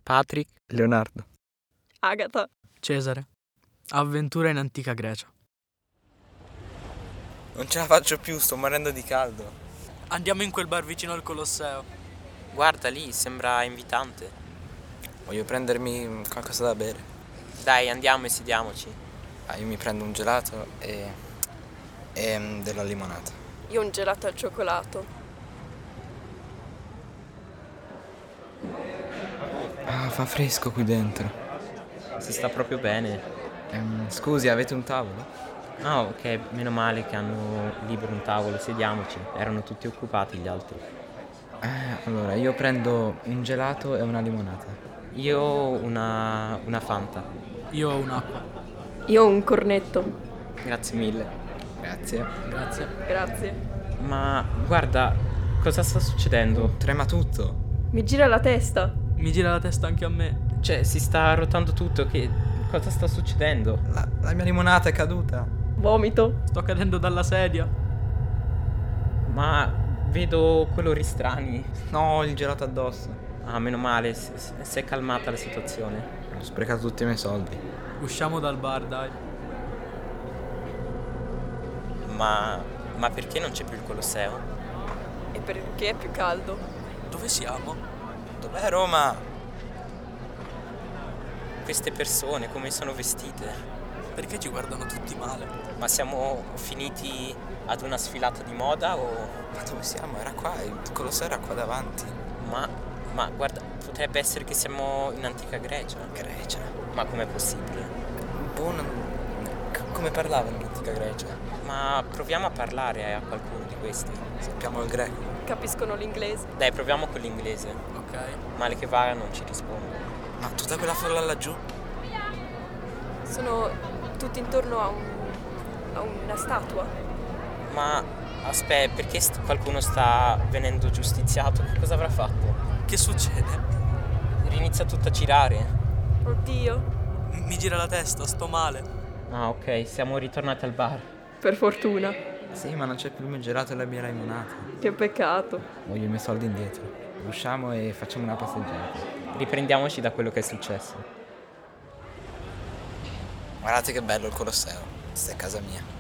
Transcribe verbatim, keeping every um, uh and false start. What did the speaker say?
Patrick, Leonardo, Agata, Cesare. Avventura in antica Grecia. non ce la faccio più, sto morendo di caldo. Andiamo in quel bar vicino al Colosseo. Guarda lì, sembra invitante. Voglio prendermi qualcosa da bere. Dai, andiamo e sediamoci. Ah, io mi prendo un gelato e, e mm, della limonata. io un gelato al cioccolato. Ah, fa fresco qui dentro. Si sta proprio bene. Ehm, scusi, avete un tavolo? Ah, ok, meno male che hanno libero un tavolo, sediamoci. Erano tutti occupati gli altri. Eh, allora, io prendo un gelato e una limonata. Io una, una Fanta. Io ho un'acqua. Io ho un cornetto. Grazie mille. Grazie. Grazie. Grazie. Ma guarda, cosa sta succedendo? Trema tutto. Mi gira la testa. Mi gira la testa anche a me. Cioè, si sta rotando tutto, che cosa sta succedendo? La, la mia limonata è caduta. Vomito. Sto cadendo dalla sedia. Ma vedo colori strani. No, il gelato addosso. Ah, meno male, si, si- si è calmata la situazione. Ho sprecato tutti i miei soldi. Usciamo dal bar, dai. Ma, ma perché non c'è più il Colosseo? E perché è più caldo? Dove siamo? Dov'è Roma? Queste persone, come sono vestite? Perché ci guardano tutti male? Ma siamo finiti ad una sfilata di moda o... Ma dove siamo? Era qua, il Colosseo era qua davanti. Ma, ma guarda, potrebbe essere che siamo in antica Grecia. Grecia. Ma com'è possibile? Boh, non... c- come parlavano in antica Grecia? Ma proviamo a parlare a qualcuno di questi. Sappiamo il greco. Capiscono l'inglese. Dai, proviamo con l'inglese. Ok. Male che vada non ci risponde. Ma tutta quella folla laggiù? Sono tutti intorno a, un, a una statua. Ma aspetta, perché st- qualcuno sta venendo giustiziato? Che cosa avrà fatto? Che succede? Inizia tutto a girare. Oddio. M- Mi gira la testa, sto male. Ah, ok, siamo ritornati al bar. Per fortuna. Sì, ma non c'è più il mio gelato e la mia limonata. Che peccato. Voglio i miei soldi indietro. Usciamo e facciamo una passeggiata. Riprendiamoci da quello che è successo. Guardate che bello il Colosseo. Questa è casa mia.